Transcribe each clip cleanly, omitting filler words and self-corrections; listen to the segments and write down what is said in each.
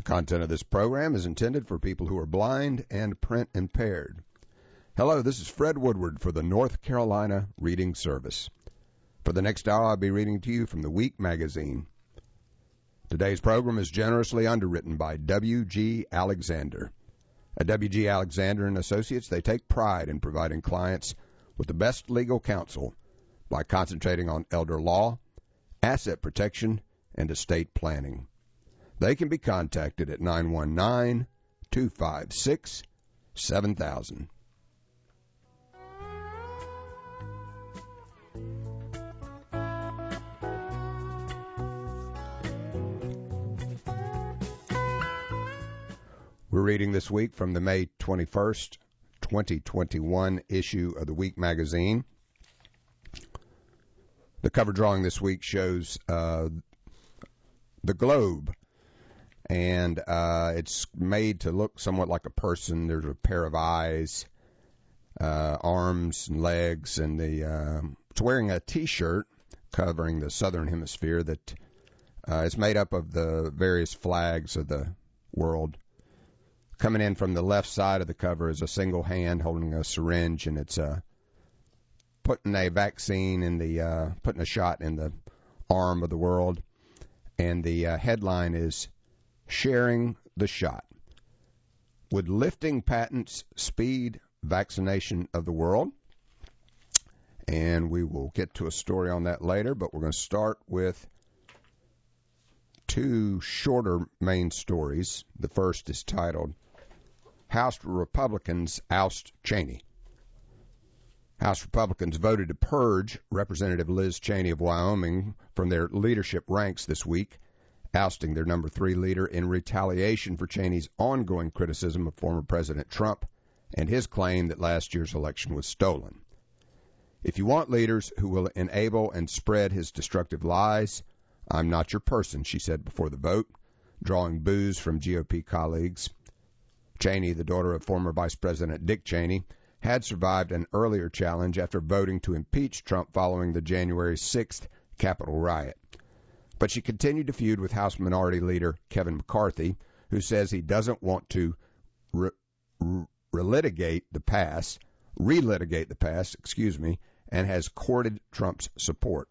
content of this program is intended for people who are blind and print impaired. Hello, this is Fred Woodward for the North Carolina Reading Service. For the next hour, I'll be reading to you from the Week magazine. Today's program is generously underwritten by W.G. Alexander. At W.G. Alexander & Associates, they take pride in providing clients with the best legal counsel by concentrating on elder law, asset protection, and estate planning. They can be contacted at 919-256-7000. We're reading this week from the May 21st, 2021 issue of the Week magazine. The cover drawing this week shows the globe, and it's made to look somewhat like a person. There's a pair of eyes, arms and legs, and it's wearing a T-shirt covering the southern hemisphere that is made up of the various flags of the world. Coming in from the left side of the cover is a single hand holding a syringe, and it's putting a vaccine in putting a shot in the arm of the world. And the headline is, Sharing the Shot. Would lifting patents speed vaccination of the world? And we will get to a story on that later, but we're going to start with two shorter main stories. The first is titled, House Republicans Oust Cheney. House Republicans voted to purge Representative Liz Cheney of Wyoming from their leadership ranks this week, ousting their number 3 leader in retaliation for Cheney's ongoing criticism of former President Trump and his claim that last year's election was stolen. If you want leaders who will enable and spread his destructive lies, I'm not your person, she said before the vote, drawing boos from GOP colleagues. Cheney, the daughter of former Vice President Dick Cheney, had survived an earlier challenge after voting to impeach Trump following the January 6th Capitol riot. But she continued to feud with House Minority Leader Kevin McCarthy, who says he doesn't want to relitigate the past, and has courted Trump's support.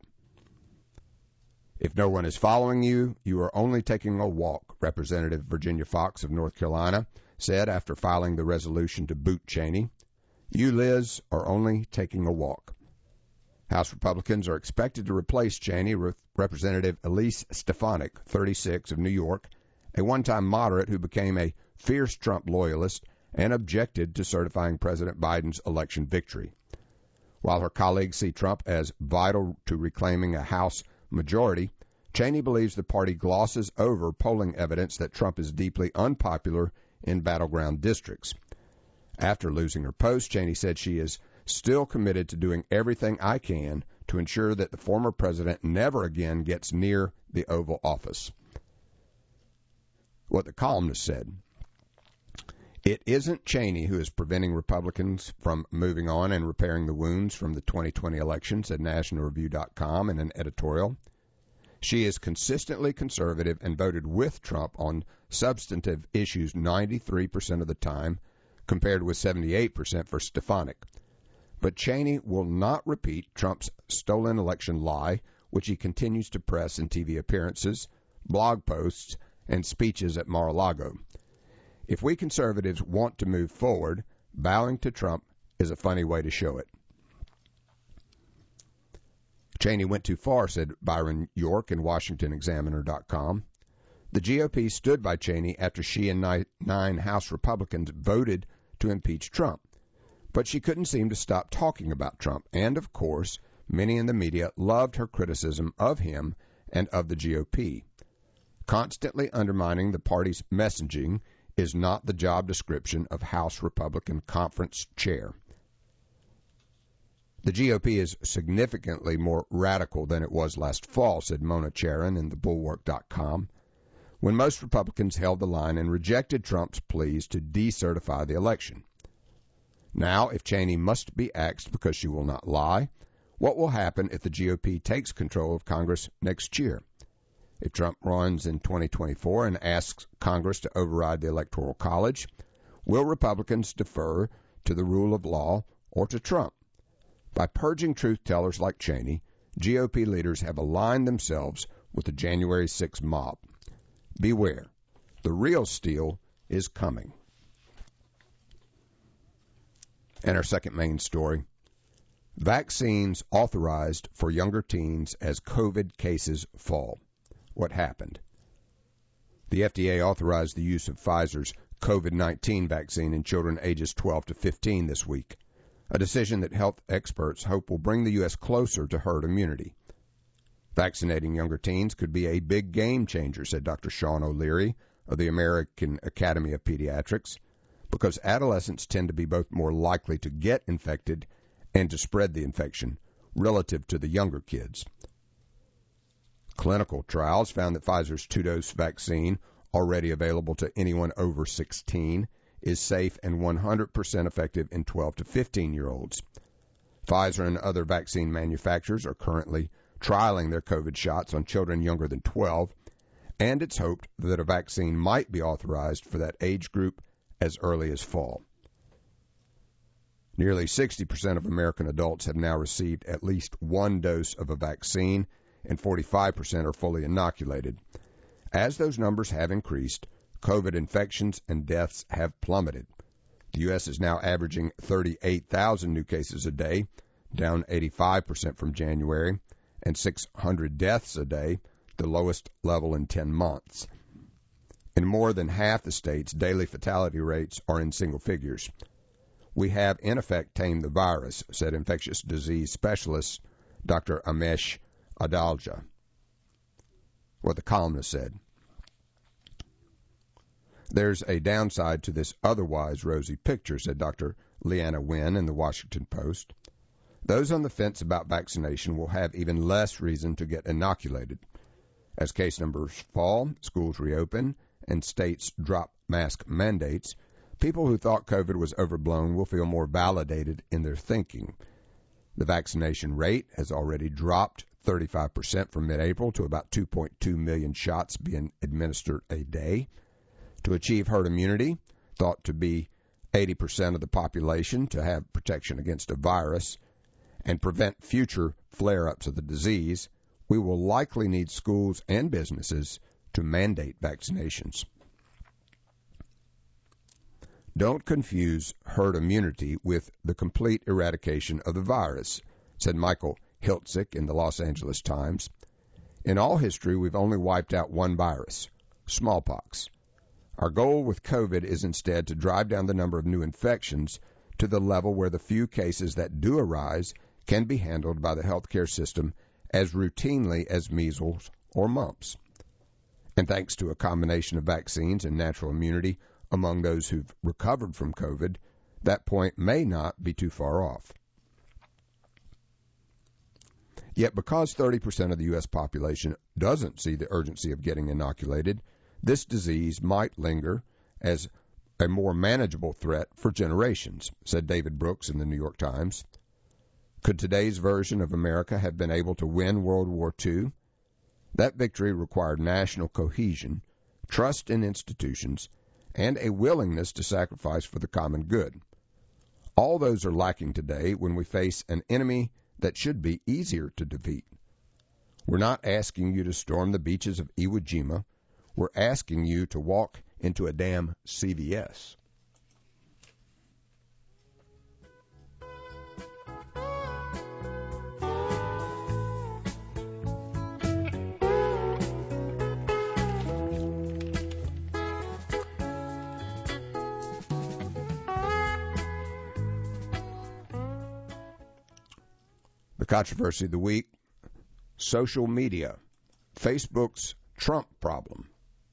If no one is following you, you are only taking a walk, Representative Virginia Foxx of North Carolina said after filing the resolution to boot Cheney. You, Liz, are only taking a walk. House Republicans are expected to replace Cheney with Representative Elise Stefanik, 36, of New York, a one-time moderate who became a fierce Trump loyalist and objected to certifying President Biden's election victory. While her colleagues see Trump as vital to reclaiming a House majority, Cheney believes the party glosses over polling evidence that Trump is deeply unpopular in battleground districts. After losing her post, Cheney said she is still committed to doing everything I can to ensure that the former president never again gets near the Oval Office. What the columnist said, it isn't Cheney who is preventing Republicans from moving on and repairing the wounds from the 2020 election, said NationalReview.com in an editorial. She is consistently conservative and voted with Trump on substantive issues 93% of the time, compared with 78% for Stefanik. But Cheney will not repeat Trump's stolen election lie, which he continues to press in TV appearances, blog posts, and speeches at Mar-a-Lago. If we conservatives want to move forward, bowing to Trump is a funny way to show it. Cheney went too far, said Byron York in WashingtonExaminer.com. The GOP stood by Cheney after she and 9 House Republicans voted to impeach Trump. But she couldn't seem to stop talking about Trump, and, of course, many in the media loved her criticism of him and of the GOP. Constantly undermining the party's messaging is not the job description of House Republican Conference Chair. The GOP is significantly more radical than it was last fall, said Mona Charen in thebulwark.com, when most Republicans held the line and rejected Trump's pleas to decertify the election. Now, if Cheney must be axed because she will not lie, what will happen if the GOP takes control of Congress next year? If Trump runs in 2024 and asks Congress to override the Electoral College, will Republicans defer to the rule of law or to Trump? By purging truth-tellers like Cheney, GOP leaders have aligned themselves with the January 6 mob. Beware, the real steal is coming. And our second main story, vaccines authorized for younger teens as COVID cases fall. What happened? The FDA authorized the use of Pfizer's COVID-19 vaccine in children ages 12 to 15 this week, a decision that health experts hope will bring the U.S. closer to herd immunity. Vaccinating younger teens could be a big game changer, said Dr. Sean O'Leary of the American Academy of Pediatrics, because adolescents tend to be both more likely to get infected and to spread the infection relative to the younger kids. Clinical trials found that Pfizer's 2-dose vaccine, already available to anyone over 16, is safe and 100% effective in 12 to 15-year-olds. Pfizer and other vaccine manufacturers are currently trialing their COVID shots on children younger than 12, and it's hoped that a vaccine might be authorized for that age group as early as fall. Nearly 60% of American adults have now received at least one dose of a vaccine, and 45% are fully inoculated. As those numbers have increased, COVID infections and deaths have plummeted. The U.S. is now averaging 38,000 new cases a day, down 85% from January, and 600 deaths a day, the lowest level in 10 months. In more than half the states, daily fatality rates are in single figures. We have, in effect, tamed the virus, said infectious disease specialist Dr. Amesh Adalja. What the columnist said. There's a downside to this otherwise rosy picture, said Dr. Leanna Wen in the Washington Post. Those on the fence about vaccination will have even less reason to get inoculated. As case numbers fall, schools reopen, and states drop mask mandates, people who thought COVID was overblown will feel more validated in their thinking. The vaccination rate has already dropped 35% from mid-April to about 2.2 million shots being administered a day. To achieve herd immunity, thought to be 80% of the population to have protection against a virus, and prevent future flare-ups of the disease, we will likely need schools and businesses to mandate vaccinations. Don't confuse herd immunity with the complete eradication of the virus, said Michael Hiltzik in the Los Angeles Times. In all history, we've only wiped out one virus, smallpox. Our goal with COVID is instead to drive down the number of new infections to the level where the few cases that do arise can be handled by the healthcare system as routinely as measles or mumps. And thanks to a combination of vaccines and natural immunity among those who've recovered from COVID, that point may not be too far off. Yet because 30% of the U.S. population doesn't see the urgency of getting inoculated, this disease might linger as a more manageable threat for generations, said David Brooks in the New York Times. Could today's version of America have been able to win World War II? That victory required national cohesion, trust in institutions, and a willingness to sacrifice for the common good. All those are lacking today when we face an enemy that should be easier to defeat. We're not asking you to storm the beaches of Iwo Jima. We're asking you to walk into a damn CVS. The controversy of the week, social media, Facebook's Trump problem.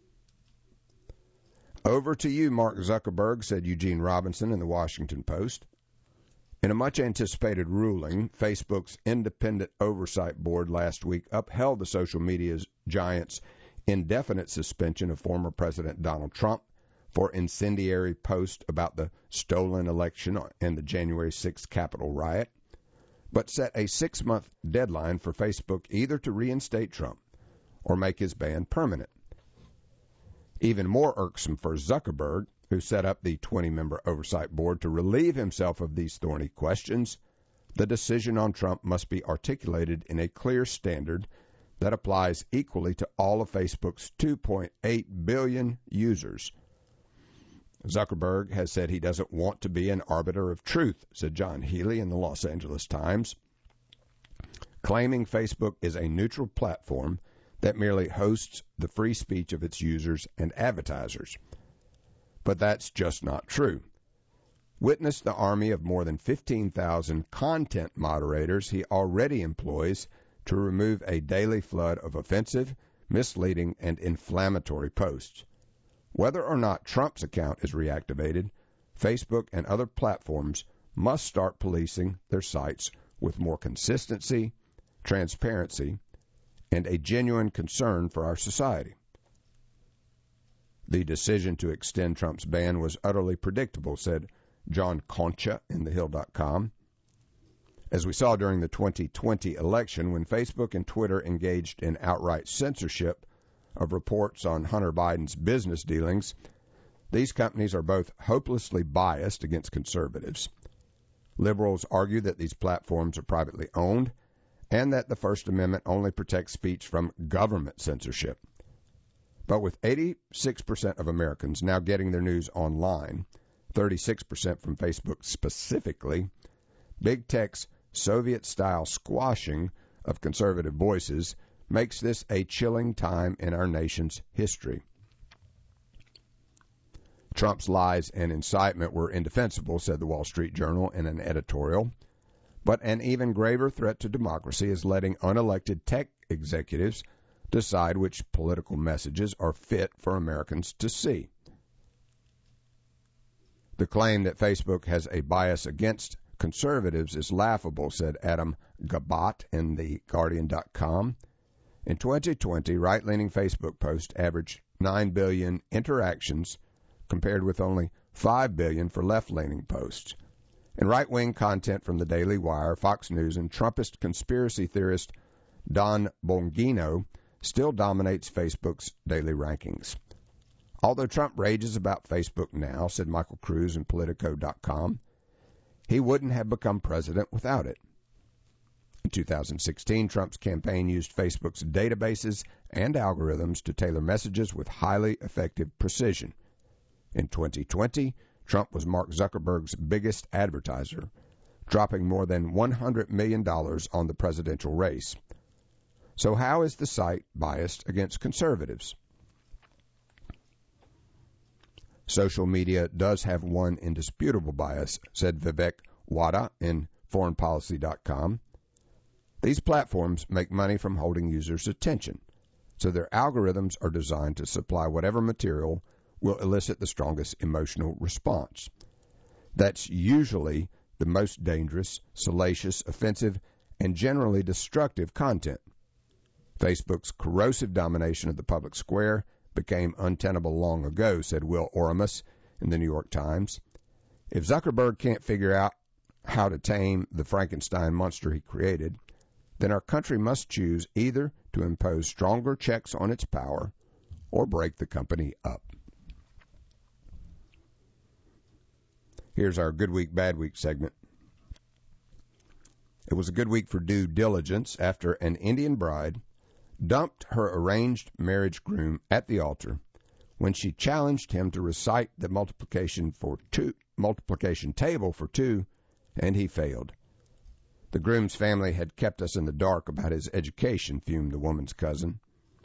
Over to you, Mark Zuckerberg, said Eugene Robinson in the Washington Post. In a much-anticipated ruling, Facebook's independent oversight board last week upheld the social media giant's indefinite suspension of former President Donald Trump for incendiary posts about the stolen election and the January 6th Capitol riot, but set a 6-month deadline for Facebook either to reinstate Trump or make his ban permanent. Even more irksome for Zuckerberg, who set up the 20-member oversight board to relieve himself of these thorny questions, the decision on Trump must be articulated in a clear standard that applies equally to all of Facebook's 2.8 billion users. Zuckerberg has said he doesn't want to be an arbiter of truth, said John Healy in the Los Angeles Times, claiming Facebook is a neutral platform that merely hosts the free speech of its users and advertisers. But that's just not true. Witness the army of more than 15,000 content moderators he already employs to remove a daily flood of offensive, misleading, and inflammatory posts. Whether or not Trump's account is reactivated, Facebook and other platforms must start policing their sites with more consistency, transparency, and a genuine concern for our society. The decision to extend Trump's ban was utterly predictable, said John Concha in TheHill.com. As we saw during the 2020 election, when Facebook and Twitter engaged in outright censorship of reports on Hunter Biden's business dealings, these companies are both hopelessly biased against conservatives. Liberals argue that these platforms are privately owned and that the First Amendment only protects speech from government censorship. But with 86% of Americans now getting their news online, 36% from Facebook specifically, big tech's Soviet-style squashing of conservative voices makes this a chilling time in our nation's history. Trump's lies and incitement were indefensible, said the Wall Street Journal in an editorial. But an even graver threat to democracy is letting unelected tech executives decide which political messages are fit for Americans to see. The claim that Facebook has a bias against conservatives is laughable, said Adam Gabat in TheGuardian.com. In 2020, right-leaning Facebook posts averaged 9 billion interactions compared with only 5 billion for left-leaning posts. And right-wing content from the Daily Wire, Fox News, and Trumpist conspiracy theorist Don Bongino still dominates Facebook's daily rankings. Although Trump rages about Facebook now, said Michael Cruz in Politico.com, he wouldn't have become president without it. In 2016, Trump's campaign used Facebook's databases and algorithms to tailor messages with highly effective precision. In 2020, Trump was Mark Zuckerberg's biggest advertiser, dropping more than $100 million on the presidential race. So how is the site biased against conservatives? Social media does have one indisputable bias, said Vivek Wadhwa in foreignpolicy.com. These platforms make money from holding users' attention, so their algorithms are designed to supply whatever material will elicit the strongest emotional response. That's usually the most dangerous, salacious, offensive, and generally destructive content. Facebook's corrosive domination of the public square became untenable long ago, said Will Oramus in the New York Times. If Zuckerberg can't figure out how to tame the Frankenstein monster he created, then our country must choose either to impose stronger checks on its power or break the company up. Here's our Good Week, Bad Week segment. It was a good week for due diligence after an Indian bride dumped her arranged marriage groom at the altar when she challenged him to recite the multiplication table for two, and he failed. The groom's family had kept us in the dark about his education, fumed the woman's cousin.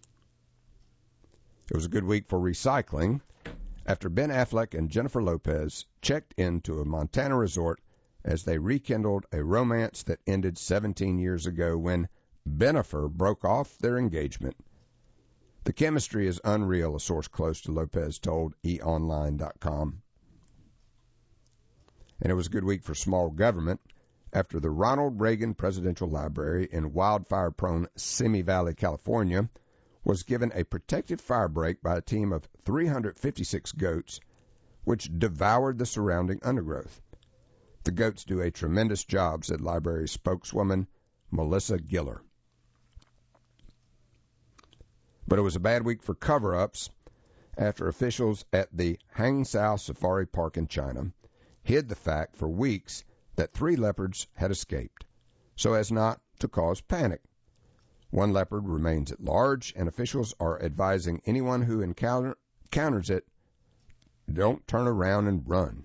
It was a good week for recycling after Ben Affleck and Jennifer Lopez checked into a Montana resort as they rekindled a romance that ended 17 years ago when Bennifer broke off their engagement. The chemistry is unreal, a source close to Lopez told eOnline.com. And it was a good week for small government after the Ronald Reagan Presidential Library in wildfire-prone Simi Valley, California, was given a protective fire break by a team of 356 goats, which devoured the surrounding undergrowth. The goats do a tremendous job, said library spokeswoman Melissa Giller. But it was a bad week for cover-ups after officials at the Hangzhou Safari Park in China hid the fact for weeks that 3 leopards had escaped, so as not to cause panic. 1 leopard remains at large, and officials are advising anyone who encounters it, don't turn around and run.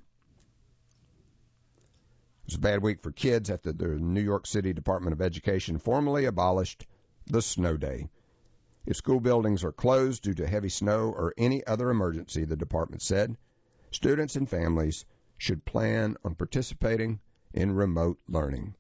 It was a bad week for kids after the New York City Department of Education formally abolished the snow day. If school buildings are closed due to heavy snow or any other emergency, the department said, students and families should plan on participating in remote learning.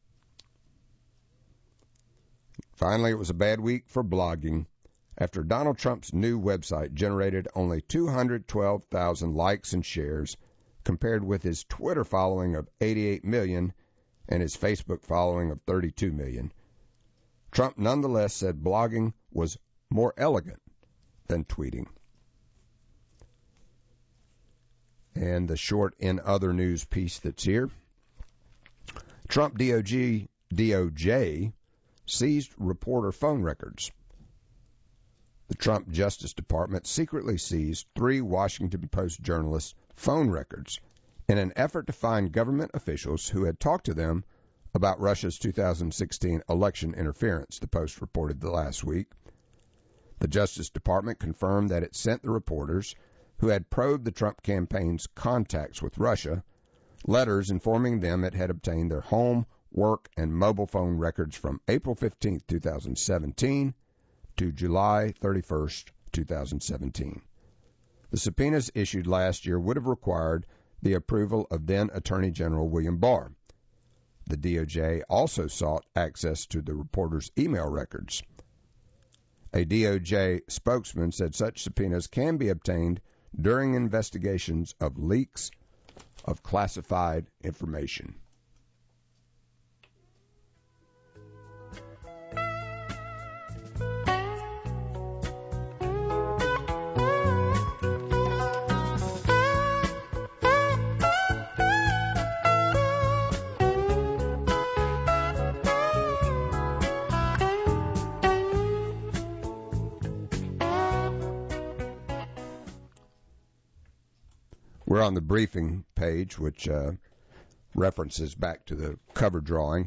Finally, it was a bad week for blogging after Donald Trump's new website generated only 212,000 likes and shares compared with his Twitter following of 88 million and his Facebook following of 32 million. Trump nonetheless said blogging was more elegant than tweeting. And the short in other news piece that's here. Trump DOJ seized reporter phone records. The Trump Justice Department secretly seized 3 Washington Post journalists' phone records in an effort to find government officials who had talked to them about Russia's 2016 election interference, the Post reported the last week. The Justice Department confirmed that it sent the reporters who had probed the Trump campaign's contacts with Russia letters informing them it had obtained their home, work, and mobile phone records from April 15, 2017 to July 31, 2017. The subpoenas issued last year would have required the approval of then Attorney General William Barr. The DOJ also sought access to the reporters' email records. A DOJ spokesman said such subpoenas can be obtained during investigations of leaks of classified information. We're on the briefing page, which references back to the cover drawing.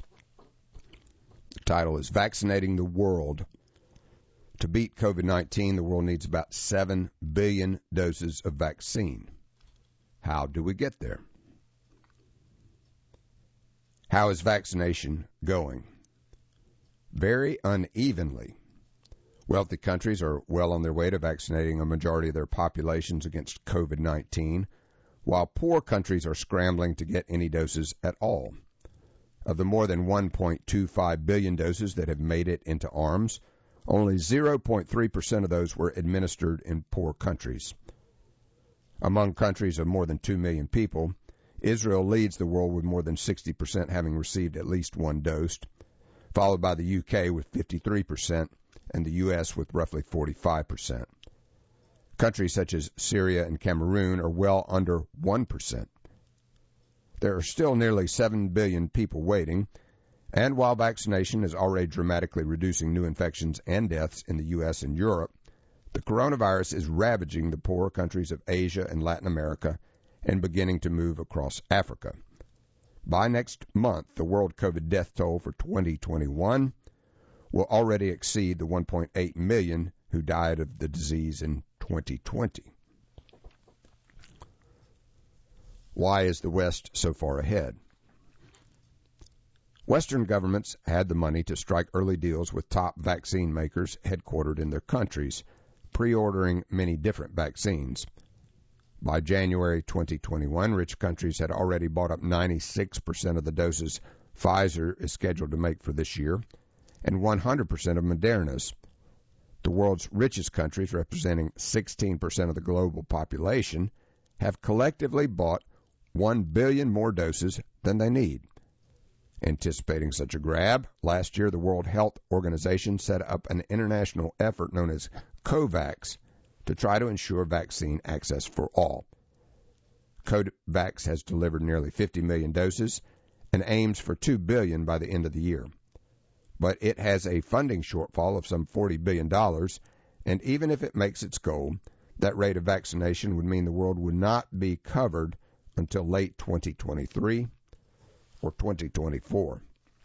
The title is Vaccinating the World. To beat COVID-19, the world needs about 7 billion doses of vaccine. How do we get there? How is vaccination going? Very unevenly. Wealthy countries are well on their way to vaccinating a majority of their populations against COVID-19, while poor countries are scrambling to get any doses at all. Of the more than 1.25 billion doses that have made it into arms, only 0.3% of those were administered in poor countries. Among countries of more than 2 million people, Israel leads the world with more than 60% having received at least one dose, followed by the UK with 53%, and the U.S. with roughly 45%. Countries such as Syria and Cameroon are well under 1%. There are still nearly 7 billion people waiting, and while vaccination is already dramatically reducing new infections and deaths in the U.S. and Europe, the coronavirus is ravaging the poorer countries of Asia and Latin America and beginning to move across Africa. By next month, the world COVID death toll for 2021 will already exceed the 1.8 million who died of the disease in 2020. Why is the West so far ahead? Western governments had the money to strike early deals with top vaccine makers headquartered in their countries, pre-ordering many different vaccines. By January 2021, rich countries had already bought up 96% of the doses Pfizer is scheduled to make for this year, and 100% of Moderna's. The world's richest countries, representing 16% of the global population, have collectively bought 1 billion more doses than they need. Anticipating such a grab, last year the World Health Organization set up an international effort known as COVAX to try to ensure vaccine access for all. COVAX has delivered nearly 50 million doses and aims for 2 billion by the end of the year. But it has a funding shortfall of some $40 billion And even if it makes its goal, that rate of vaccination would mean the world would not be covered until late 2023 or 2024.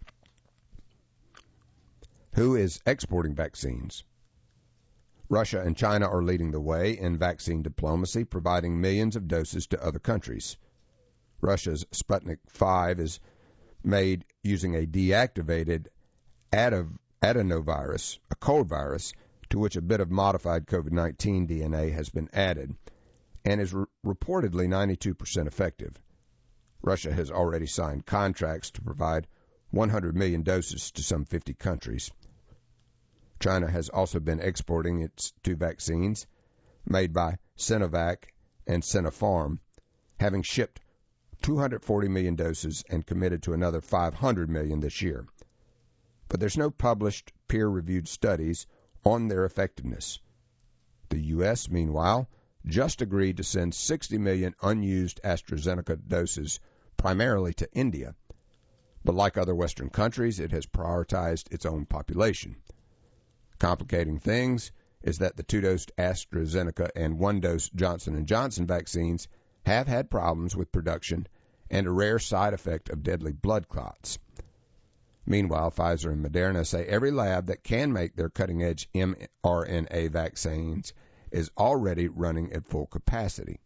Who is exporting vaccines? Russia and China are leading the way in vaccine diplomacy, providing millions of doses to other countries. Russia's Sputnik V is made using a deactivated adenovirus, a cold virus, to which a bit of modified COVID-19 DNA has been added, and is reportedly 92% effective. Russia has already signed contracts to provide 100 million doses to some 50 countries. China has also been exporting its two vaccines, made by Sinovac and Sinopharm, having shipped 240 million doses and committed to another 500 million this year. But there's no published peer-reviewed studies on their effectiveness. The U.S., meanwhile, just agreed to send 60 million unused AstraZeneca doses primarily to India. But like other Western countries, it has prioritized its own population. Complicating things is that the 2-dose AstraZeneca and 1-dose Johnson & Johnson vaccines have had problems with production and a rare side effect of deadly blood clots. Meanwhile, Pfizer and Moderna say every lab that can make their cutting-edge mRNA vaccines is already running at full capacity.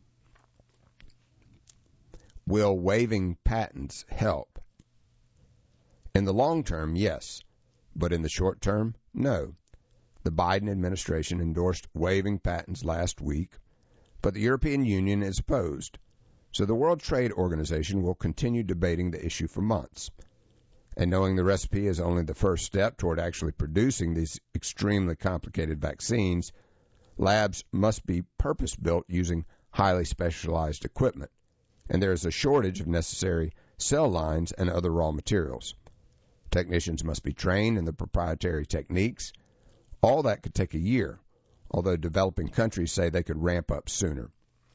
Will waiving patents help? In the long term, yes, but in the short term, no. The Biden administration endorsed waiving patents last week, but the European Union is opposed, so the World Trade Organization will continue debating the issue for months. And knowing the recipe is only the first step toward actually producing these extremely complicated vaccines, labs must be purpose-built using highly specialized equipment, and there is a shortage of necessary cell lines and other raw materials. Technicians must be trained in the proprietary techniques. All that could take a year, although developing countries say they could ramp up sooner.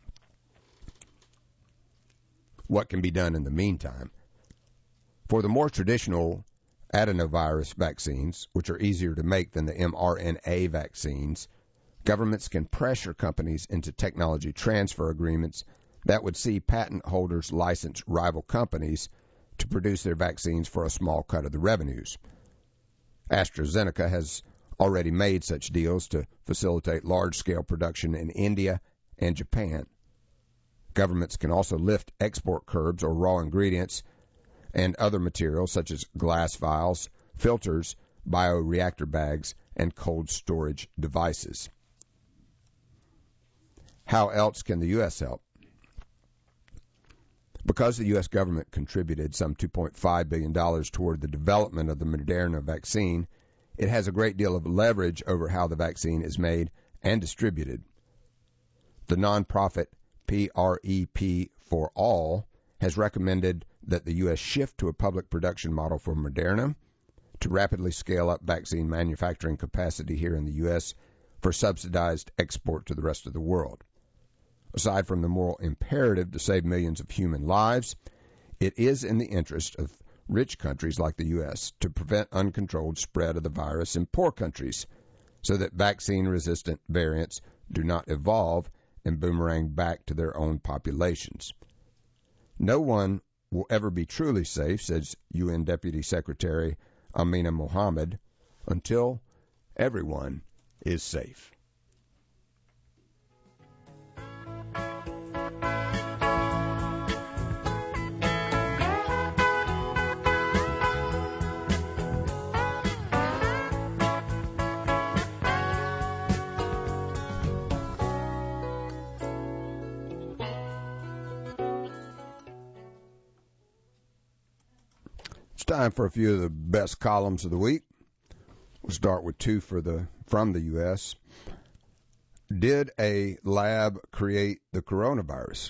What can be done in the meantime? For the more traditional adenovirus vaccines, which are easier to make than the mRNA vaccines, governments can pressure companies into technology transfer agreements that would see patent holders license rival companies to produce their vaccines for a small cut of the revenues. AstraZeneca has already made such deals to facilitate large-scale production in India and Japan. Governments can also lift export curbs or raw ingredients and other materials such as glass vials, filters, bioreactor bags, and cold storage devices. How else can the U.S. help? Because the U.S. government contributed some $2.5 billion toward the development of the Moderna vaccine, it has a great deal of leverage over how the vaccine is made and distributed. The nonprofit PrEP for All has recommended that the U.S. shift to a public production model for Moderna to rapidly scale up vaccine manufacturing capacity here in the U.S. for subsidized export to the rest of the world. Aside from the moral imperative to save millions of human lives, it is in the interest of rich countries like the U.S. to prevent uncontrolled spread of the virus in poor countries so that vaccine-resistant variants do not evolve and boomerang back to their own populations. No one will ever be truly safe, says UN Deputy Secretary Amina Mohammed, until everyone is safe. It's time for a few of the best columns of the week. We'll start with two from the U.S. Did a lab create the coronavirus?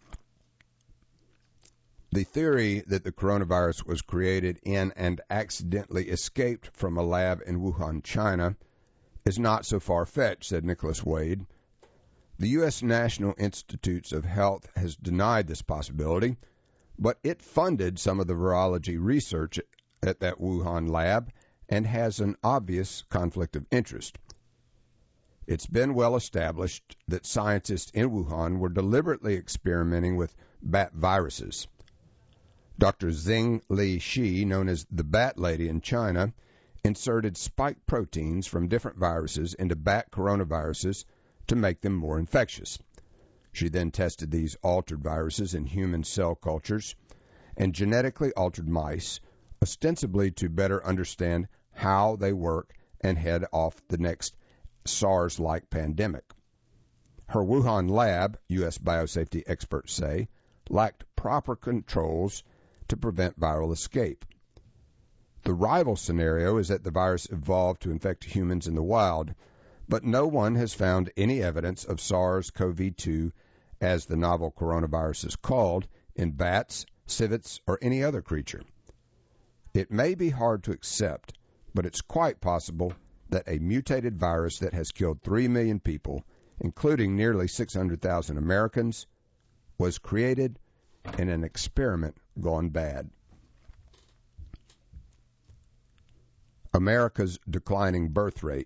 The theory that the coronavirus was created in and accidentally escaped from a lab in Wuhan, China, is not so far-fetched, said Nicholas Wade. The U.S. National Institutes of Health has denied this possibility, but it funded some of the virology research at that Wuhan lab and has an obvious conflict of interest. It's been well established that scientists in Wuhan were deliberately experimenting with bat viruses. Dr. Xing-Li Shi, known as the Bat Lady in China, inserted spike proteins from different viruses into bat coronaviruses to make them more infectious. She then tested these altered viruses in human cell cultures and genetically altered mice, ostensibly to better understand how they work and head off the next SARS-like pandemic. Her Wuhan lab, U.S. biosafety experts say, lacked proper controls to prevent viral escape. The rival scenario is that the virus evolved to infect humans in the wild, but no one has found any evidence of SARS-CoV-2, as the novel coronavirus is called, in bats, civets, or any other creature. It may be hard to accept, but it's quite possible that a mutated virus that has killed 3 million people, including nearly 600,000 Americans, was created in an experiment gone bad. America's declining birth rate.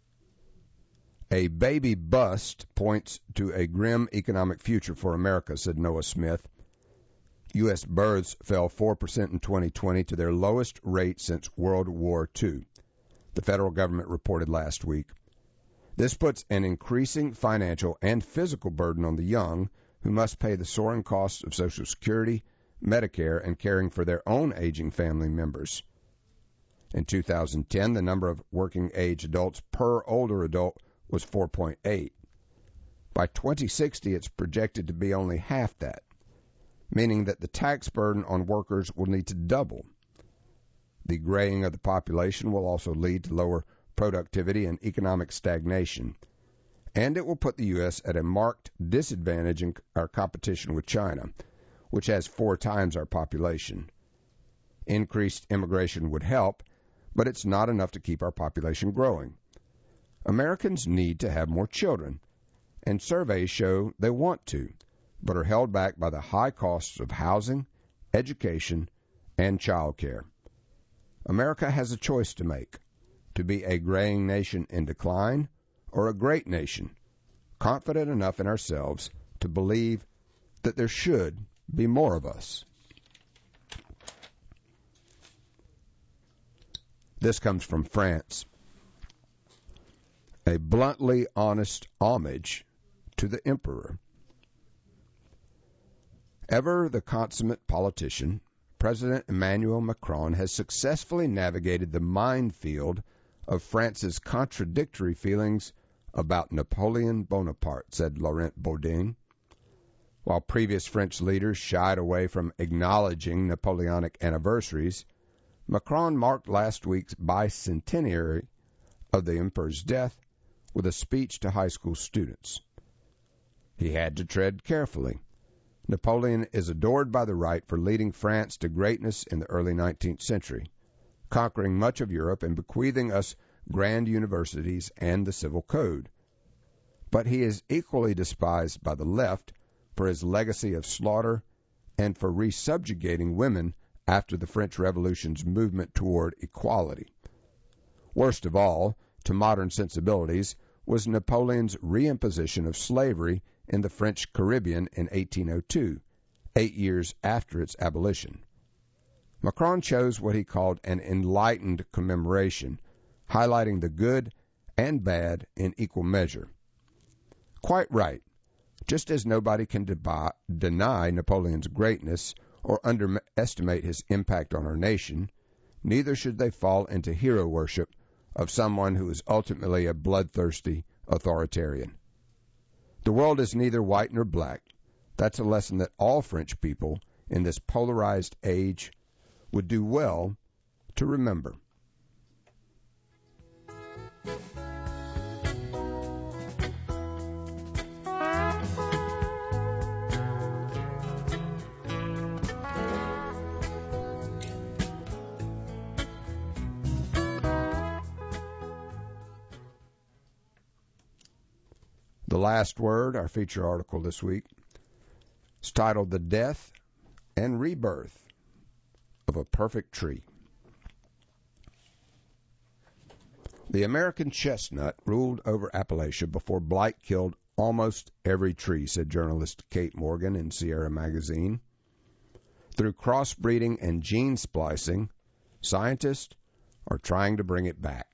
A baby bust points to a grim economic future for America, said Noah Smith. U.S. births fell 4% in 2020 to their lowest rate since World War II, the federal government reported last week. This puts an increasing financial and physical burden on the young, who must pay the soaring costs of Social Security, Medicare, and caring for their own aging family members. In 2010, the number of working-age adults per older adult was 4.8. By 2060, it's projected to be only half that, meaning that the tax burden on workers will need to double. The graying of the population will also lead to lower productivity and economic stagnation, and it will put the U.S. at a marked disadvantage in our competition with China, which has 4 times our population. Increased immigration would help, but it's not enough to keep our population growing. Americans need to have more children, and surveys show they want to, but are held back by the high costs of housing, education, and child care. America has a choice to make: to be a graying nation in decline or a great nation, confident enough in ourselves to believe that there should be more of us. This comes from France. A bluntly honest homage to the emperor. Ever the consummate politician, President Emmanuel Macron has successfully navigated the minefield of France's contradictory feelings about Napoleon Bonaparte, said Laurent Baudin. While previous French leaders shied away from acknowledging Napoleonic anniversaries, Macron marked last week's bicentenary of the emperor's death with a speech to high school students. He had to tread carefully. Napoleon is adored by the right for leading France to greatness in the early 19th century, conquering much of Europe and bequeathing us grand universities and the civil code. But he is equally despised by the left for his legacy of slaughter and for resubjugating women after the French Revolution's movement toward equality. Worst of all, to modern sensibilities, was Napoleon's reimposition of slavery in the French Caribbean in 1802, 8 years after its abolition. Macron chose what he called an enlightened commemoration, highlighting the good and bad in equal measure. Quite right. Just as nobody can deny Napoleon's greatness or underestimate his impact on our nation, neither should they fall into hero worship of someone who is ultimately a bloodthirsty authoritarian. The world is neither white nor black. That's a lesson that all French people in this polarized age would do well to remember. The Last Word, our feature article this week, is titled The Death and Rebirth of a Perfect Tree. The American chestnut ruled over Appalachia before blight killed almost every tree, said journalist Kate Morgan in Sierra Magazine. Through crossbreeding and gene splicing, scientists are trying to bring it back.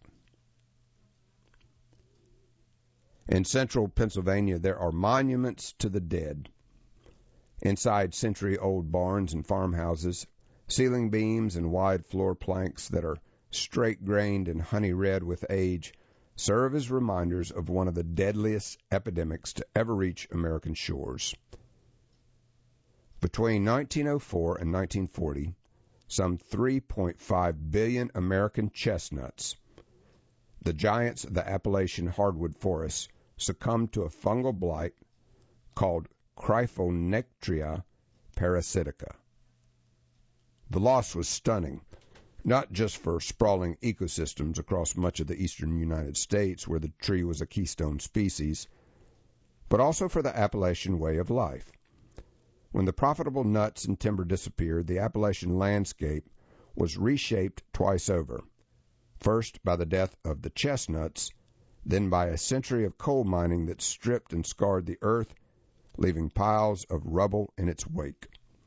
In central Pennsylvania, there are monuments to the dead. Inside century-old barns and farmhouses, ceiling beams and wide floor planks that are straight-grained and honey-red with age serve as reminders of one of the deadliest epidemics to ever reach American shores. Between 1904 and 1940, some 3.5 billion American chestnuts, the giants of the Appalachian hardwood forests, succumbed to a fungal blight called Cryphonectria parasitica. The loss was stunning, not just for sprawling ecosystems across much of the eastern United States where the tree was a keystone species, but also for the Appalachian way of life. When the profitable nuts and timber disappeared, the Appalachian landscape was reshaped twice over, first by the death of the chestnuts, then by a century of coal mining that stripped and scarred the earth, leaving piles of rubble in its wake.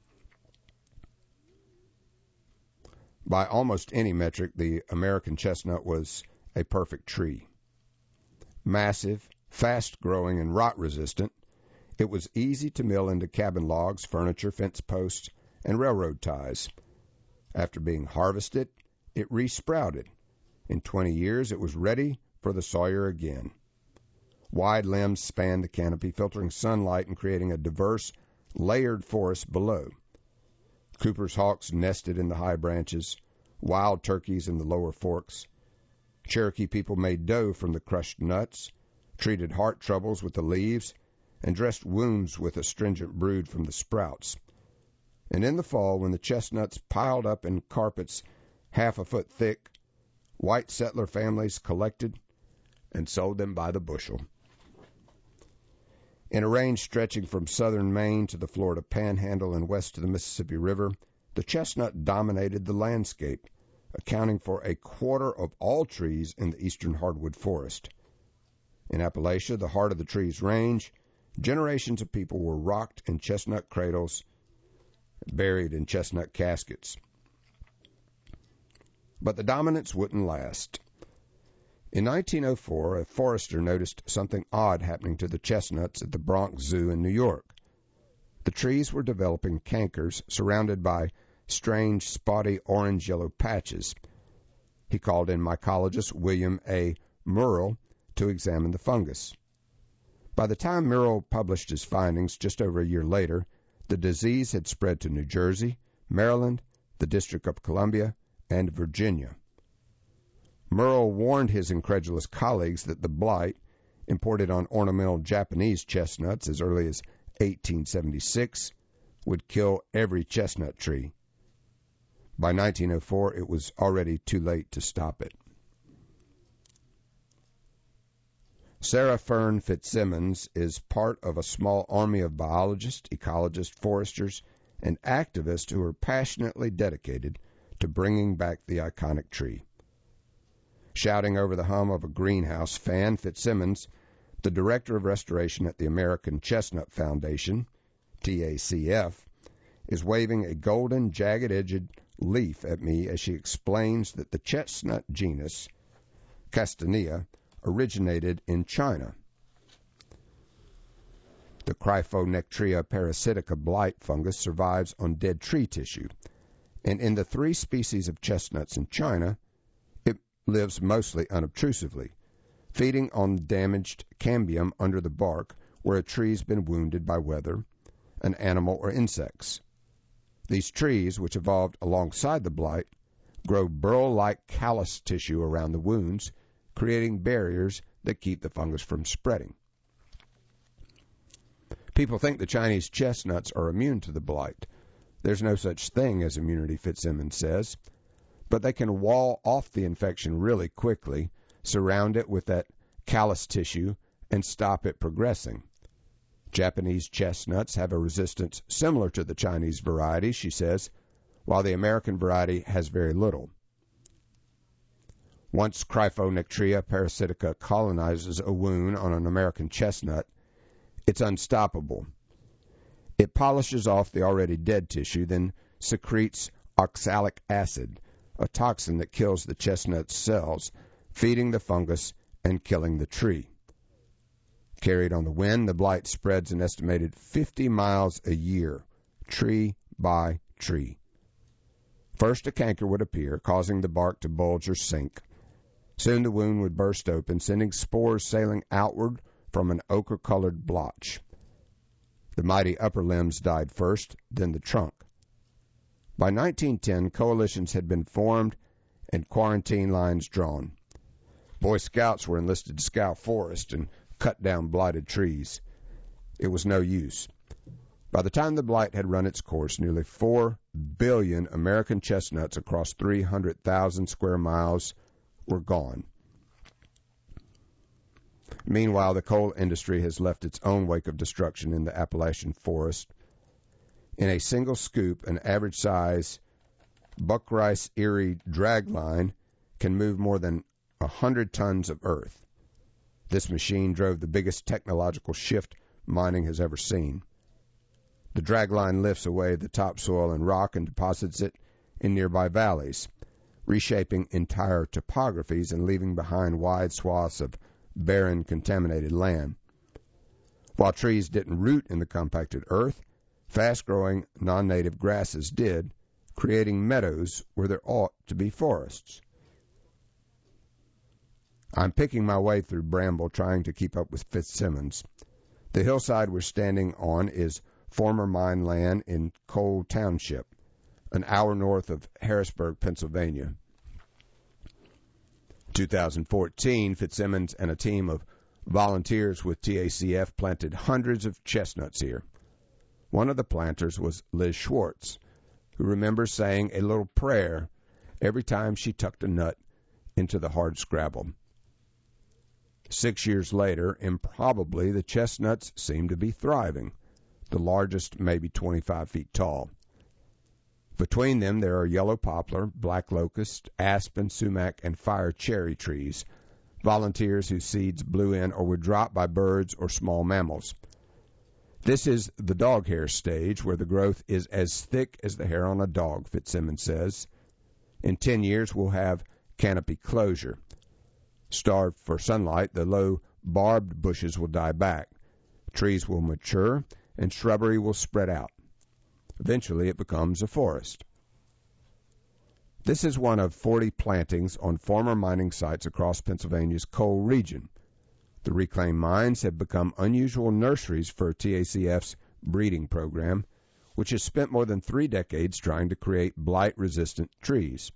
By almost any metric, the American chestnut was a perfect tree. Massive, fast-growing, and rot-resistant, it was easy to mill into cabin logs, furniture, fence posts, and railroad ties. After being harvested, it resprouted. In 20 years, it was ready for the sawyer again. Wide limbs spanned the canopy, filtering sunlight and creating a diverse, layered forest below. Cooper's hawks nested in the high branches, wild turkeys in the lower forks. Cherokee people made dough from the crushed nuts, treated heart troubles with the leaves, and dressed wounds with astringent brood from the sprouts. And in the fall, when the chestnuts piled up in carpets half a foot thick, white settler families collected and sold them by the bushel. In a range stretching from southern Maine to the Florida Panhandle and west to the Mississippi River, the chestnut dominated the landscape, accounting for a quarter of all trees in the eastern hardwood forest. In Appalachia, the heart of the tree's range, generations of people were rocked in chestnut cradles, buried in chestnut caskets. But the dominance wouldn't last. In 1904, a forester noticed something odd happening to the chestnuts at the Bronx Zoo in New York. The trees were developing cankers surrounded by strange spotty orange-yellow patches. He called in mycologist William A. Murrell to examine the fungus. By the time Murrell published his findings just over a year later, the disease had spread to New Jersey, Maryland, the District of Columbia, and Virginia. Murrell warned his incredulous colleagues that the blight, imported on ornamental Japanese chestnuts as early as 1876, would kill every chestnut tree. By 1904, it was already too late to stop it. Sarah Fern Fitzsimmons is part of a small army of biologists, ecologists, foresters, and activists who are passionately dedicated to bringing back the iconic tree. Shouting over the hum of a greenhouse fan, Fitzsimmons, the director of restoration at the American Chestnut Foundation, TACF, is waving a golden, jagged-edged leaf at me as she explains that the chestnut genus, Castanea, originated in China. The Cryphonectria parasitica blight fungus survives on dead tree tissue, and in the 3 species of chestnuts in China, it lives mostly unobtrusively, feeding on damaged cambium under the bark where a tree's been wounded by weather, an animal, or insects. These trees, which evolved alongside the blight, grow burl-like callus tissue around the wounds, creating barriers that keep the fungus from spreading. People think the Chinese chestnuts are immune to the blight. There's no such thing as immunity, Fitzsimmons says, but they can wall off the infection really quickly, surround it with that callus tissue, and stop it progressing. Japanese chestnuts have a resistance similar to the Chinese variety, she says, while the American variety has very little. Once Cryphonectria parasitica colonizes a wound on an American chestnut, it's unstoppable. It polishes off the already dead tissue, then secretes oxalic acid, a toxin that kills the chestnut's cells, feeding the fungus and killing the tree. Carried on the wind, the blight spreads an estimated 50 miles a year, tree by tree. First, a canker would appear, causing the bark to bulge or sink. Soon the wound would burst open, sending spores sailing outward from an ochre-colored blotch. The mighty upper limbs died first, then the trunk. By 1910, coalitions had been formed and quarantine lines drawn. Boy Scouts were enlisted to scout forests and cut down blighted trees. It was no use. By the time the blight had run its course, nearly 4 billion American chestnuts across 300,000 square miles were gone. Meanwhile, the coal industry has left its own wake of destruction in the Appalachian forest. In a single scoop, an average-size Buckrice Erie dragline can move more than 100 tons of earth. This machine drove the biggest technological shift mining has ever seen. The dragline lifts away the topsoil and rock and deposits it in nearby valleys, reshaping entire topographies and leaving behind wide swaths of barren, contaminated land. While trees didn't root in the compacted earth, fast-growing non-native grasses did, creating meadows where there ought to be forests. I'm picking my way through bramble, trying to keep up with Fitzsimmons. The hillside we're standing on is former mine land in Cole Township, an hour north of Harrisburg, Pennsylvania. 2014, Fitzsimmons and a team of volunteers with TACF planted hundreds of chestnuts here. One of the planters was Liz Schwartz, who remembers saying a little prayer every time she tucked a nut into the hard scrabble. 6 years later, improbably, the chestnuts seem to be thriving, the largest maybe 25 feet tall. Between them, there are yellow poplar, black locust, aspen, sumac, and fire cherry trees, volunteers whose seeds blew in or were dropped by birds or small mammals. This is the dog hair stage, where the growth is as thick as the hair on a dog, Fitzsimmons says. In 10 years, we'll have canopy closure. Starved for sunlight, the low, barbed bushes will die back. Trees will mature, and shrubbery will spread out. Eventually, it becomes a forest. This is one of 40 plantings on former mining sites across Pennsylvania's coal region. The reclaimed mines have become unusual nurseries for TACF's breeding program, which has spent more than 3 decades trying to create blight-resistant trees.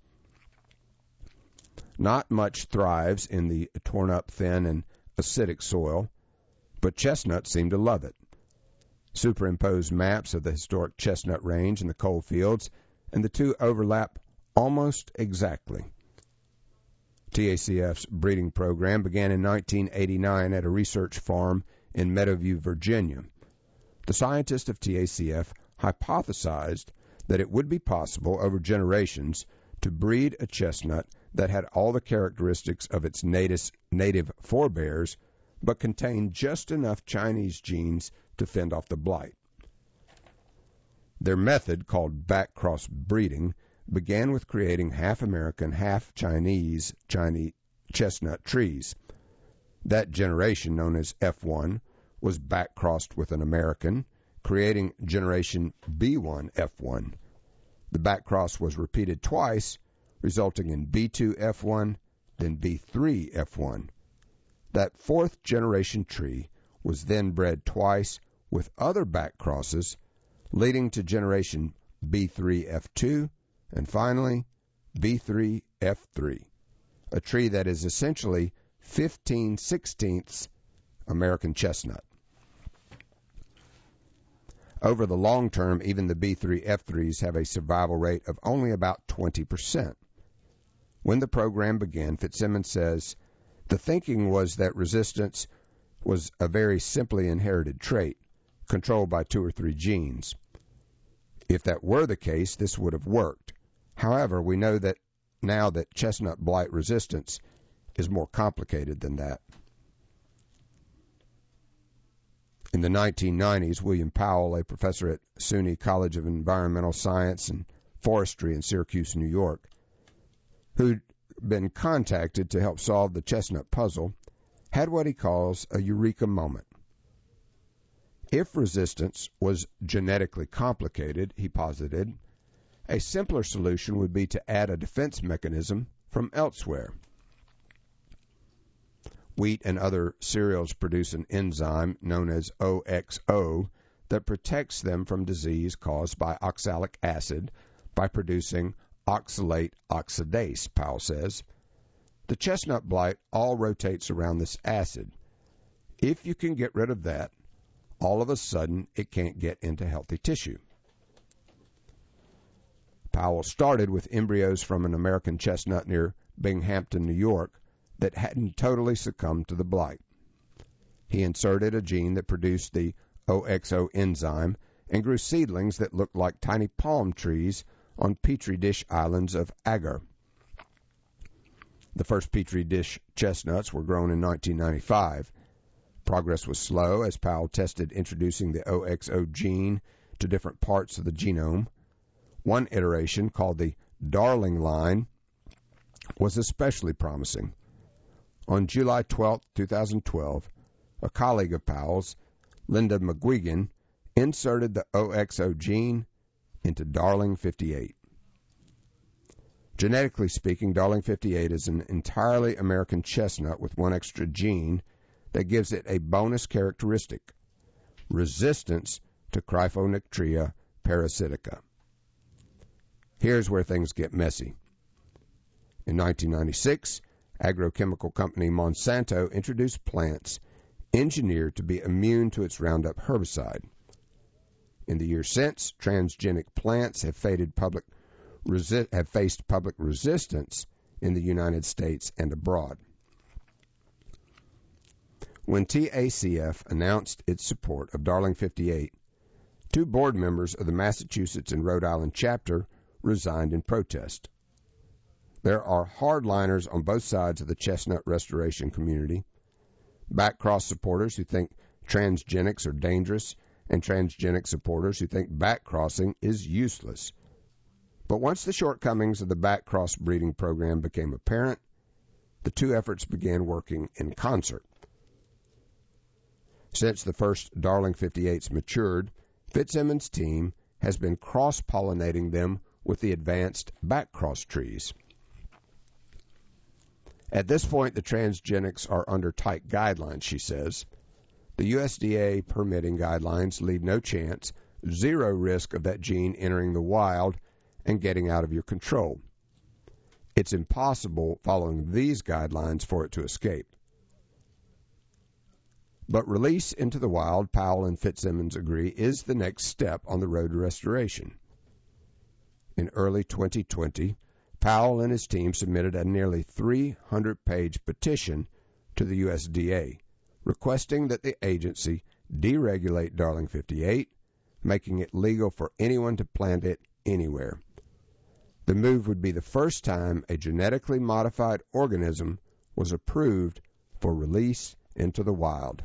Not much thrives in the torn-up, thin, and acidic soil, but chestnuts seem to love it. Superimpose maps of the historic chestnut range and the coal fields, and the two overlap almost exactly. TACF's breeding program began in 1989 at a research farm in Meadowview, Virginia. The scientists of TACF hypothesized that it would be possible over generations to breed a chestnut that had all the characteristics of its native forebears, but contained just enough Chinese genes to fend off the blight. Their method, called back-cross breeding, began with creating half-American, half-Chinese chestnut trees. That generation, known as F1, was back-crossed with an American, creating generation B1F1. The back-cross was repeated twice, resulting in B2F1, then B3F1. That fourth-generation tree was then bred twice with other back crosses, leading to generation B3F2, and finally B3F3, a tree that is essentially 15/16 American chestnut. Over the long term, even the B3F3s have a survival rate of only about 20%. When the program began, Fitzsimmons says, the thinking was that resistance was a very simply inherited trait, controlled by 2 or 3 genes. If that were the case, this would have worked. However, we know that now that chestnut blight resistance is more complicated than that. In the 1990s, William Powell, a professor at SUNY College of Environmental Science and Forestry in Syracuse, New York, who'd been contacted to help solve the chestnut puzzle, had what he calls a eureka moment. If resistance was genetically complicated, he posited, a simpler solution would be to add a defense mechanism from elsewhere. Wheat and other cereals produce an enzyme known as OXO that protects them from disease caused by oxalic acid by producing oxalate oxidase, Powell says. The chestnut blight all rotates around this acid. If you can get rid of that, all of a sudden it can't get into healthy tissue. Powell started with embryos from an American chestnut near Binghamton, New York, that hadn't totally succumbed to the blight. He inserted a gene that produced the OXO enzyme and grew seedlings that looked like tiny palm trees on Petri dish islands of agar. The first Petri dish chestnuts were grown in 1995. Progress was slow as Powell tested introducing the OXO gene to different parts of the genome. One iteration, called the Darling line, was especially promising. On July 12, 2012, a colleague of Powell's, Linda McGuigan, inserted the OXO gene into Darling 58. Genetically speaking, Darling 58 is an entirely American chestnut with one extra gene that gives it a bonus characteristic: resistance to Cryphonectria parasitica. Here's where things get messy. In 1996, agrochemical company Monsanto introduced plants engineered to be immune to its Roundup herbicide. In the years since, transgenic plants have faced public resistance in the United States and abroad. When TACF announced its support of Darling 58, 2 board members of the Massachusetts and Rhode Island chapter resigned in protest. There are hardliners on both sides of the chestnut restoration community, backcross supporters who think transgenics are dangerous, and transgenic supporters who think backcrossing is useless. But once the shortcomings of the backcross breeding program became apparent, the two efforts began working in concert. Since the first Darling 58s matured, Fitzsimmons' team has been cross-pollinating them with the advanced backcross trees. At this point, the transgenics are under tight guidelines, she says. The USDA permitting guidelines leave no chance, zero risk of that gene entering the wild and getting out of your control. It's impossible, following these guidelines, for it to escape. But release into the wild, Powell and Fitzsimmons agree, is the next step on the road to restoration. In early 2020, Powell and his team submitted a nearly 300-page petition to the USDA, requesting that the agency deregulate Darling 58, making it legal for anyone to plant it anywhere. The move would be the first time a genetically modified organism was approved for release into the wild.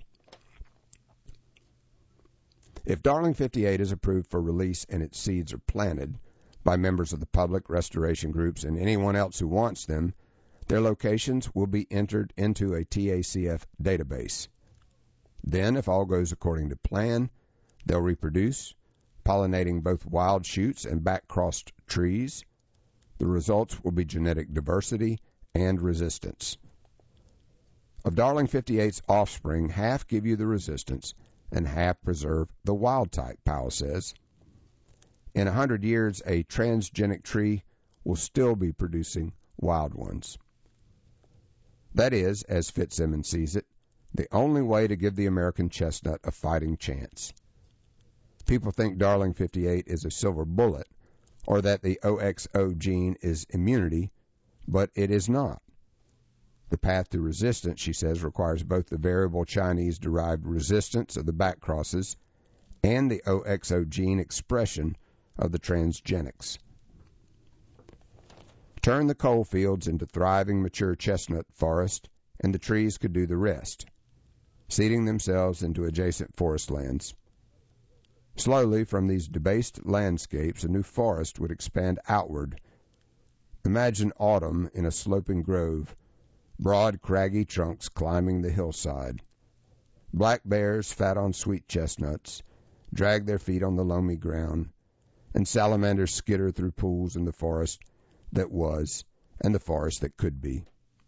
If Darling 58 is approved for release and its seeds are planted by members of the public, restoration groups, and anyone else who wants them, their locations will be entered into a TACF database. Then, if all goes according to plan, they'll reproduce, pollinating both wild shoots and back-crossed trees. The results will be genetic diversity and resistance. Of Darling 58's offspring, half give you the resistance and half preserve the wild type, Powell says. In 100 years, a transgenic tree will still be producing wild ones. That is, as Fitzsimmons sees it, the only way to give the American chestnut a fighting chance. People think Darling 58 is a silver bullet, or that the OXO gene is immunity, but it is not. The path to resistance, she says, requires both the variable Chinese-derived resistance of the backcrosses and the OXO gene expression of the transgenics. Turn the coal fields into thriving mature chestnut forest, and the trees could do the rest, seeding themselves into adjacent forest lands. Slowly, from these debased landscapes, a new forest would expand outward. Imagine autumn in a sloping grove, broad craggy trunks climbing the hillside. Black bears, fat on sweet chestnuts, drag their feet on the loamy ground, and salamanders skitter through pools in the forest that was and the forest that could be.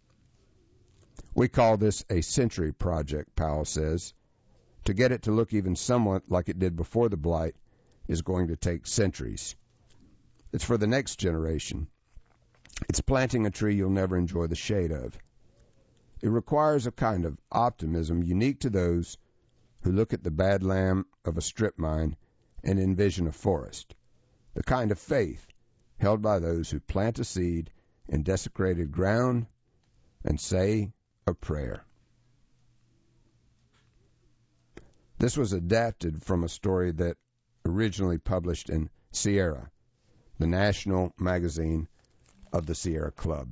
We call this a century project, Powell says. To get it to look even somewhat like it did before the blight is going to take centuries. It's for the next generation. It's planting a tree you'll never enjoy the shade of. It requires a kind of optimism unique to those who look at the bad lamb of a strip mine and envision a forest, the kind of faith held by those who plant a seed in desecrated ground and say a prayer. This was adapted from a story that originally published in Sierra, the national magazine of the Sierra Club.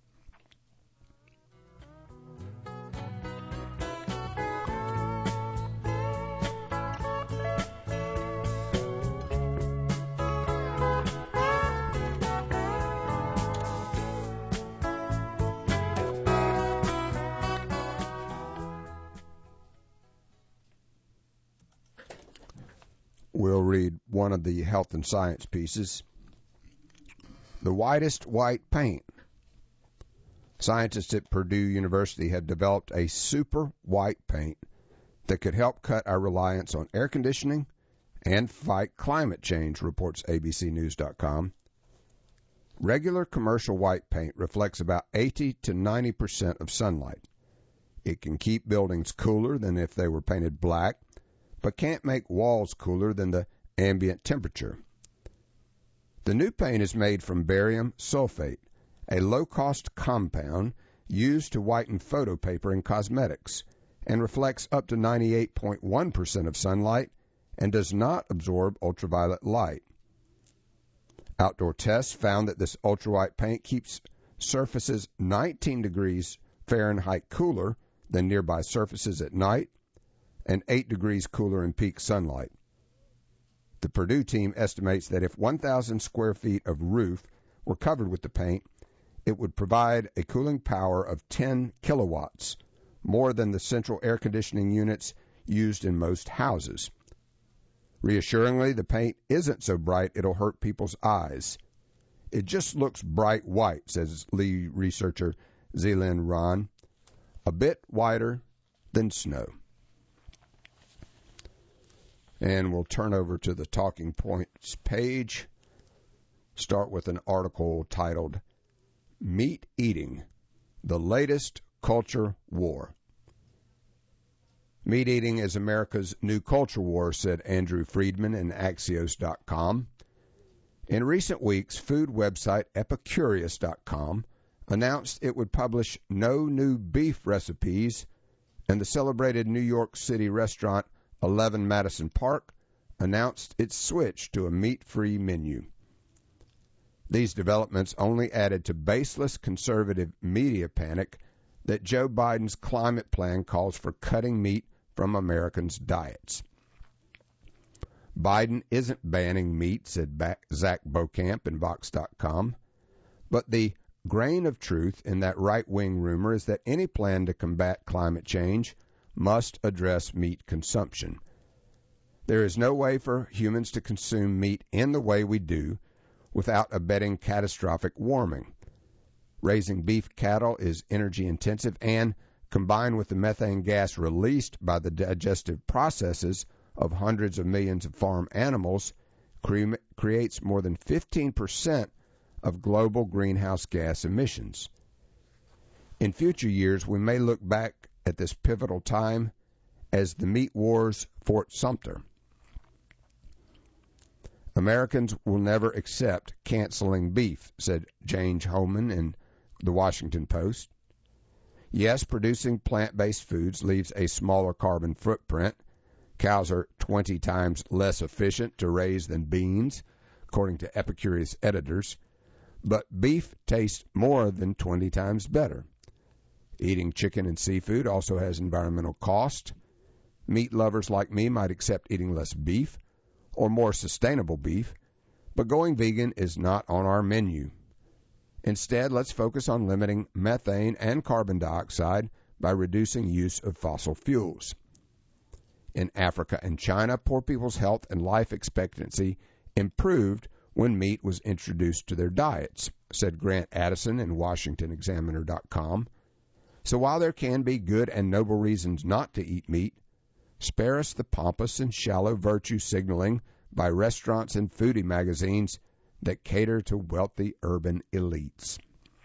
We'll read one of the health and science pieces. The whitest white paint. Scientists at Purdue University have developed a super white paint that could help cut our reliance on air conditioning and fight climate change, reports abcnews.com. Regular commercial white paint reflects about 80 to 90% of sunlight. It can keep buildings cooler than if they were painted black, but can't make walls cooler than the ambient temperature. The new paint is made from barium sulfate, a low-cost compound used to whiten photo paper and cosmetics, and reflects up to 98.1% of sunlight and does not absorb ultraviolet light. Outdoor tests found that this ultra-white paint keeps surfaces 19 degrees Fahrenheit cooler than nearby surfaces at night and 8 degrees cooler in peak sunlight. The Purdue team estimates that if 1,000 square feet of roof were covered with the paint, it would provide a cooling power of 10 kilowatts, more than the central air conditioning units used in most houses. Reassuringly, the paint isn't so bright it'll hurt people's eyes. It just looks bright white, says lead researcher Zeilin Ron, a bit whiter than snow. And we'll turn over to the Talking Points page. Start with an article titled, Meat Eating, the Latest Culture War. Meat eating is America's new culture war, said Andrew Friedman in Axios.com. In recent weeks, food website Epicurious.com announced it would publish no new beef recipes, and the celebrated New York City restaurant 11 Madison Park announced its switch to a meat-free menu. These developments only added to baseless conservative media panic that Joe Biden's climate plan calls for cutting meat from Americans' diets. Biden isn't banning meat, said Zach Beaucamp in Vox.com, but the grain of truth in that right-wing rumor is that any plan to combat climate change must address meat consumption. There is no way for humans to consume meat in the way we do without abetting catastrophic warming. Raising beef cattle is energy intensive and, combined with the methane gas released by the digestive processes of hundreds of millions of farm animals, creates more than 15% of global greenhouse gas emissions. In future years, we may look back at this pivotal time as the meat war's Fort Sumter. Americans will never accept canceling beef, said James Holman in the Washington Post. Yes, producing plant-based foods leaves a smaller carbon footprint. Cows are 20 times less efficient to raise than beans, according to Epicurious editors. but beef tastes more than 20 times better. Eating chicken and seafood also has environmental cost. Meat lovers like me might accept eating less beef or more sustainable beef, but going vegan is not on our menu. Instead, let's focus on limiting methane and carbon dioxide by reducing use of fossil fuels. In Africa and China, poor people's health and life expectancy improved when meat was introduced to their diets, said Grant Addison in WashingtonExaminer.com. So while there can be good and noble reasons not to eat meat, spare us the pompous and shallow virtue signaling by restaurants and foodie magazines that cater to wealthy urban elites.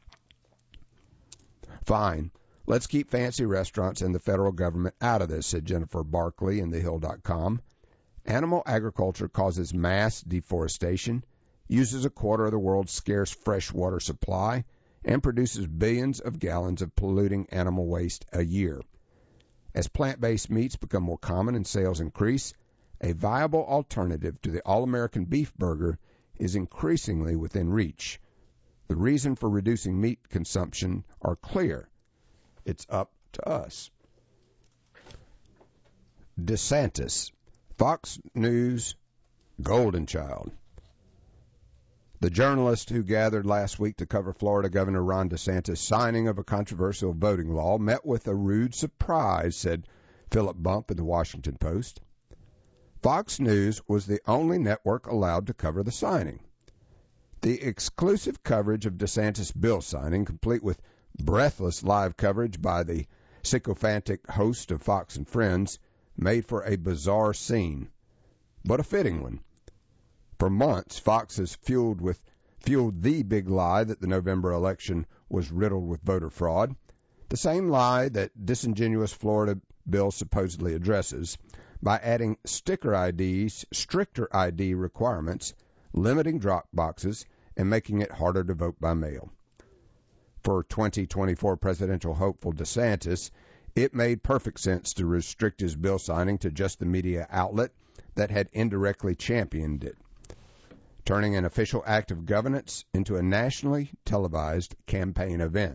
Fine, let's keep fancy restaurants and the federal government out of this, said Jennifer Barkley in TheHill.com. Animal agriculture causes mass deforestation, uses a quarter of the world's scarce freshwater supply, and produces billions of gallons of polluting animal waste a year. As plant-based meats become more common and sales increase, a viable alternative to the all-American beef burger is increasingly within reach. The reason for reducing meat consumption are clear. It's up to us. DeSantis, Fox News golden child. The journalist who gathered last week to cover Florida Governor Ron DeSantis' signing of a controversial voting law met with a rude surprise, said Philip Bump of the Washington Post. Fox News was the only network allowed to cover the signing. The exclusive coverage of DeSantis' bill signing, complete with breathless live coverage by the sycophantic host of Fox and Friends, made for a bizarre scene, but a fitting one. For months, Fox has fueled the big lie that the November election was riddled with voter fraud, the same lie that disingenuous Florida bill supposedly addresses, by adding stricter ID requirements, limiting drop boxes, and making it harder to vote by mail. For 2024 presidential hopeful DeSantis, it made perfect sense to restrict his bill signing to just the media outlet that had indirectly championed it, turning an official act of governance into a nationally televised campaign event.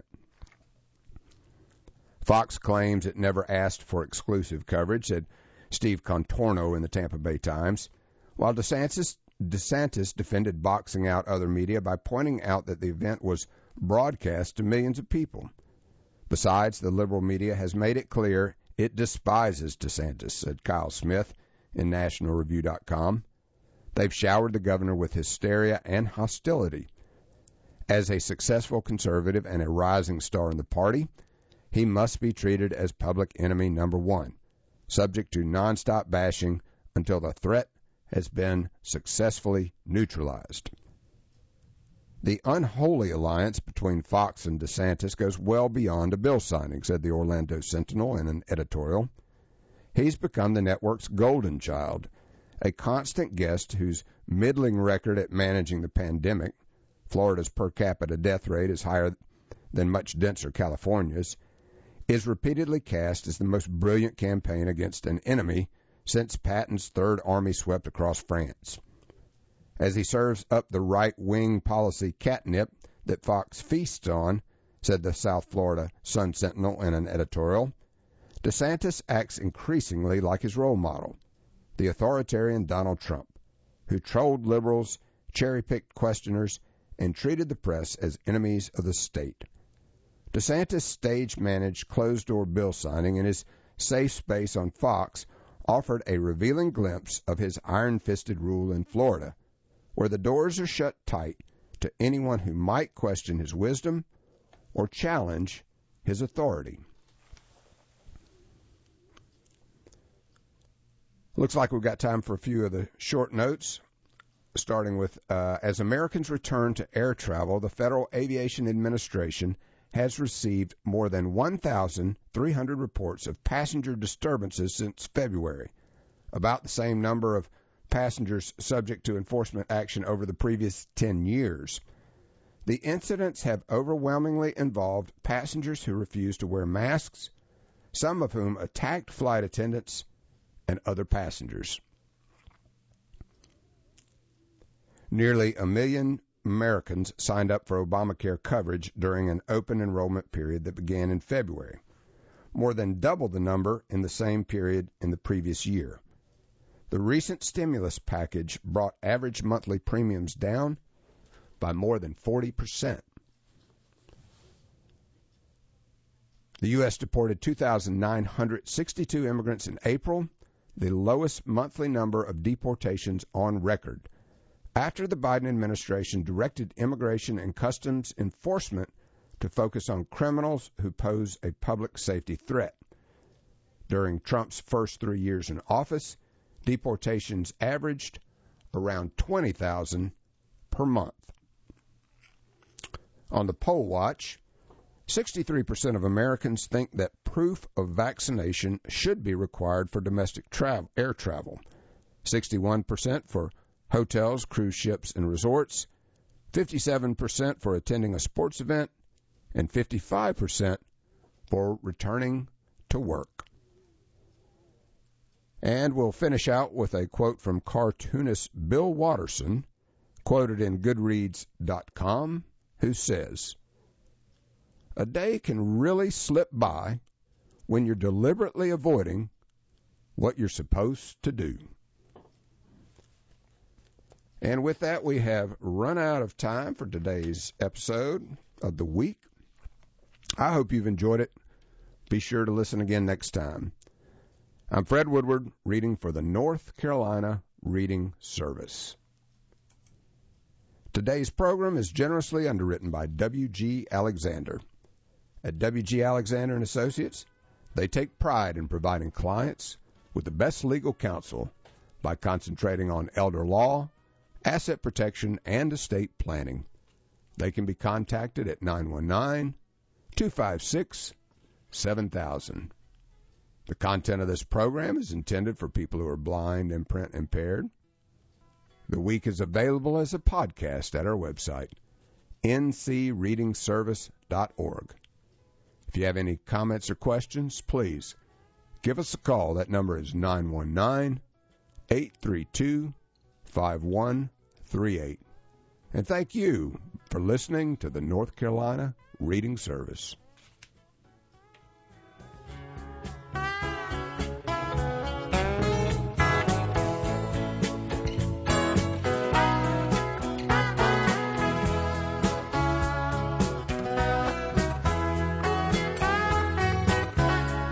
Fox claims it never asked for exclusive coverage, said Steve Contorno in the Tampa Bay Times, while DeSantis defended boxing out other media by pointing out that the event was broadcast to millions of people. Besides, the liberal media has made it clear it despises DeSantis, said Kyle Smith in NationalReview.com. They've showered the governor with hysteria and hostility. As a successful conservative and a rising star in the party, he must be treated as public enemy number one, subject to nonstop bashing until the threat has been successfully neutralized. The unholy alliance between Fox and DeSantis goes well beyond a bill signing, said the Orlando Sentinel in an editorial. He's become the network's golden child, a constant guest whose middling record at managing the pandemic, Florida's per capita death rate is higher than much denser California's, is repeatedly cast as the most brilliant campaign against an enemy since Patton's Third Army swept across France. As he serves up the right-wing policy catnip that Fox feasts on, said the South Florida Sun-Sentinel in an editorial, DeSantis acts increasingly like his role model, the authoritarian Donald Trump, who trolled liberals, cherry-picked questioners, and treated the press as enemies of the state. DeSantis stage-managed closed-door bill signing in his safe space on Fox offered a revealing glimpse of his iron-fisted rule in Florida, where the doors are shut tight to anyone who might question his wisdom or challenge his authority. Looks like we've got time for a few of the short notes, starting with, as Americans return to air travel, the Federal Aviation Administration has received more than 1,300 reports of passenger disturbances since February, about the same number of passengers subject to enforcement action over the previous 10 years. The incidents have overwhelmingly involved passengers who refused to wear masks, some of whom attacked flight attendants and other passengers. Nearly 1 million Americans signed up for Obamacare coverage during an open enrollment period that began in February, more than double the number in the same period in the previous year. The recent stimulus package brought average monthly premiums down by more than 40%. The U.S. deported 2,962 immigrants in April, the lowest monthly number of deportations on record, after the Biden administration directed Immigration and Customs Enforcement to focus on criminals who pose a public safety threat. During Trump's first 3 years in office, deportations averaged around 20,000 per month. On the poll watch, 63% of Americans think that proof of vaccination should be required for domestic air travel, 61% for hotels, cruise ships, and resorts, 57% for attending a sports event, and 55% for returning to work. And we'll finish out with a quote from cartoonist Bill Watterson, quoted in Goodreads.com, who says, "A day can really slip by when you're deliberately avoiding what you're supposed to do." And with that, we have run out of time for today's episode of The Week. I hope you've enjoyed it. Be sure to listen again next time. I'm Fred Woodward, reading for the North Carolina Reading Service. Today's program is generously underwritten by W.G. Alexander. At W.G. Alexander & Associates, they take pride in providing clients with the best legal counsel by concentrating on elder law, asset protection, and estate planning. They can be contacted at 919-256-7000. The content of this program is intended for people who are blind and print impaired. The Week is available as a podcast at our website, ncreadingservice.org. If you have any comments or questions, please give us a call. That number is 919-832-5138. And thank you for listening to the North Carolina Reading Service.